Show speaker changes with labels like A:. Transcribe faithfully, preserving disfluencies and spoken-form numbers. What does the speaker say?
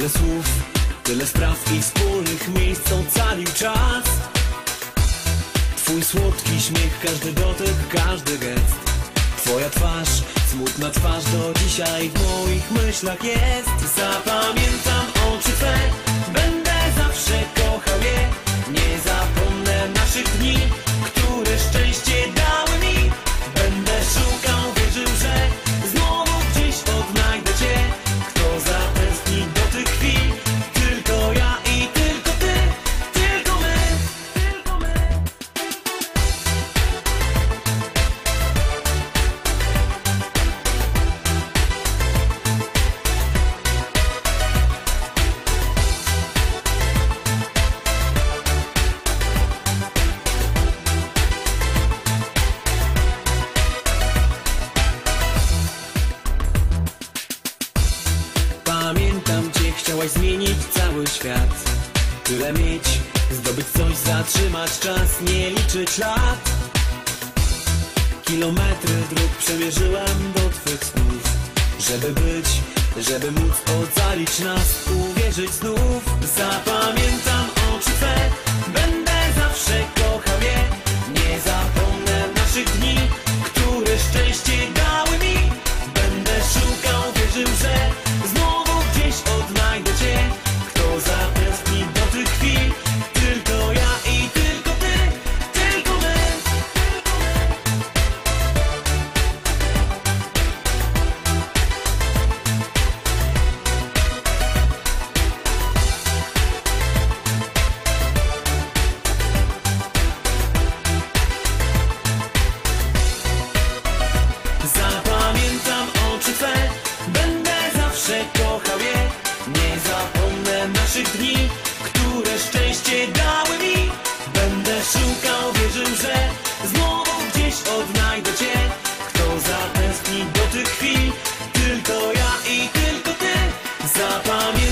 A: Tyle słów, tyle spraw i wspólnych miejsc ocalił czas. Twój słodki śmiech, każdy dotyk, każdy gest. Twoja twarz, smutna twarz do dzisiaj w moich myślach jest. Zapamiętam oczy Twe, będę zawsze kochał je. Nie zapomnę naszych dni, które szczęście dały mi. Będę szukał, wierzył, że znowu gdzieś odnajdę Cię. Kto zatęskni do tych chwil, tylko ja i tylko Ty, tylko my, tylko my. Pamiętam Cię, chciałaś zmienić cały świat. Tyle mieć, zdobyć coś, zatrzymać czas, nie liczyć lat. Kilometry dróg przemierzyłem do Twych snów. Żeby być, żeby móc ocalić nas, uwierzyć znów. Zapamiętam oczy Twe, będę zawsze kochał je. Nie zapomnę naszych dni, które szczęście dały mi. Będę szukał, wierzył, że znowu gdzieś odnajdę Cię. Kto zatęskni do tych chwil, tylko ja i tylko Ty, tylko my, tylko my. Zapamiętam oczy Twe, będę zawsze kochał je. Nie zapomnę naszych dni, które szczęście dały mi. Będę szukał, wierzył, że znowu gdzieś odnajdę Cię. Kto zatęskni do tych chwil, tylko ja i tylko Ty. Zapamiętam